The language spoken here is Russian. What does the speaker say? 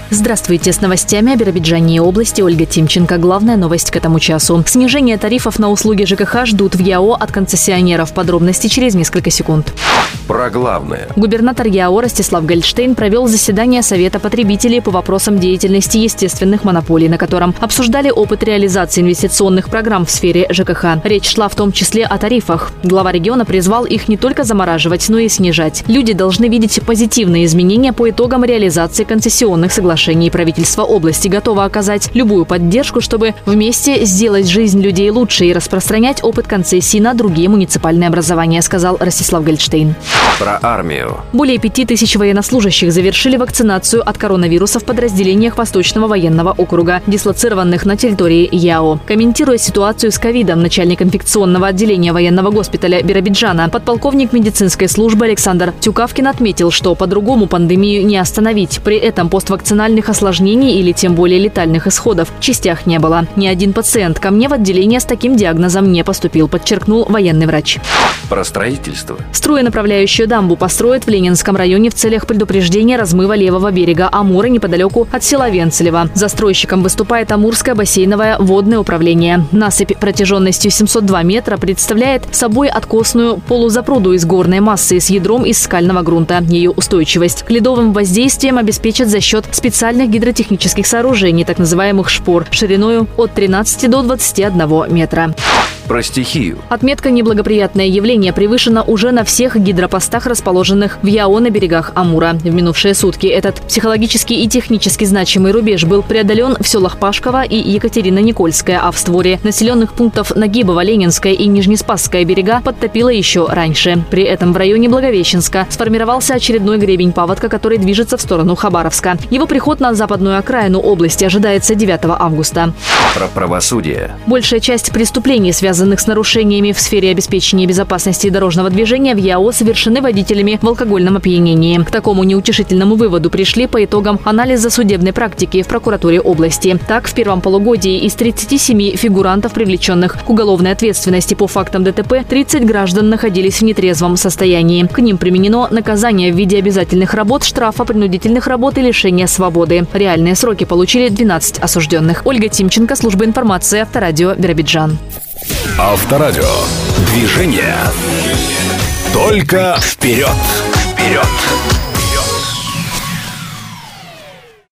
Здравствуйте, с новостями о Биробиджане и области Ольга Тимченко. Главная новость к этому часу. Снижение тарифов на услуги ЖКХ ждут в ЯО от концессионеров. Подробности через несколько секунд. Про главное. Губернатор ЯО Ростислав Гольдштейн провел заседание Совета потребителей по вопросам деятельности естественных монополий, на котором обсуждали опыт реализации инвестиционных программ в сфере ЖКХ. Речь шла в том числе о тарифах. Глава региона призвал их не только замораживать, но и снижать. Люди должны видеть позитивные изменения по итогам реализации концессионных соглашений. Правительство области готово оказать любую поддержку, чтобы вместе сделать жизнь людей лучше и распространять опыт концессий на другие муниципальные образования, сказал Ростислав Гольдштейн. Про армию. Более 5000 военнослужащих завершили вакцинацию от коронавируса в подразделениях Восточного военного округа, дислоцированных на территории ЯО. Комментируя ситуацию с ковидом, начальник инфекционного отделения военного госпиталя Биробиджана, подполковник медицинской службы Александр Тюкавкин отметил, что по-другому пандемию не остановить. При этом поствакцинальных осложнений или тем более летальных исходов в частях не было. Ни один пациент ко мне в отделение с таким диагнозом не поступил, подчеркнул военный врач. Про строительство. Струенаправляющую дамбу построят в Ленинском районе в целях предупреждения размыва левого берега Амура неподалеку от села Венцелево. Застройщиком выступает Амурское бассейновое водное управление. Насыпь протяженностью 702 метра представляет собой откосную полузапруду из горной массы с ядром из скального грунта. Ее устойчивость к ледовым воздействиям обеспечат за счет специальных гидротехнических сооружений, так называемых шпор, шириною от 13 до 21 метра. Про стихию. Отметка «Неблагоприятное явление» превышена уже на всех гидропостах, расположенных в ЯО на берегах Амура. В минувшие сутки этот психологически и технически значимый рубеж был преодолен в селах Пашково и Екатерино-Никольское, а в створе населенных пунктов Нагибово, Ленинское и Нижнеспасское берега подтопило еще раньше. При этом в районе Благовещенска сформировался очередной гребень паводка, который движется в сторону Хабаровска. Его приход на западную окраину области ожидается 9 августа. Про правосудие. Большая часть преступлений, связанных с нарушениями в сфере обеспечения безопасности дорожного движения в ЯО, совершены водителями в алкогольном опьянении. К такому неутешительному выводу пришли по итогам анализа судебной практики в прокуратуре области. Так, в первом полугодии из 37 фигурантов, привлеченных к уголовной ответственности по фактам ДТП, 30 граждан находились в нетрезвом состоянии. К ним применено наказание в виде обязательных работ, штрафа, принудительных работ и лишения свободы. Реальные сроки получили 12 осужденных. Ольга Тимченко, служба информации, Авторадио, Биробиджан. Авторадио. Движение. Только вперед. Вперед.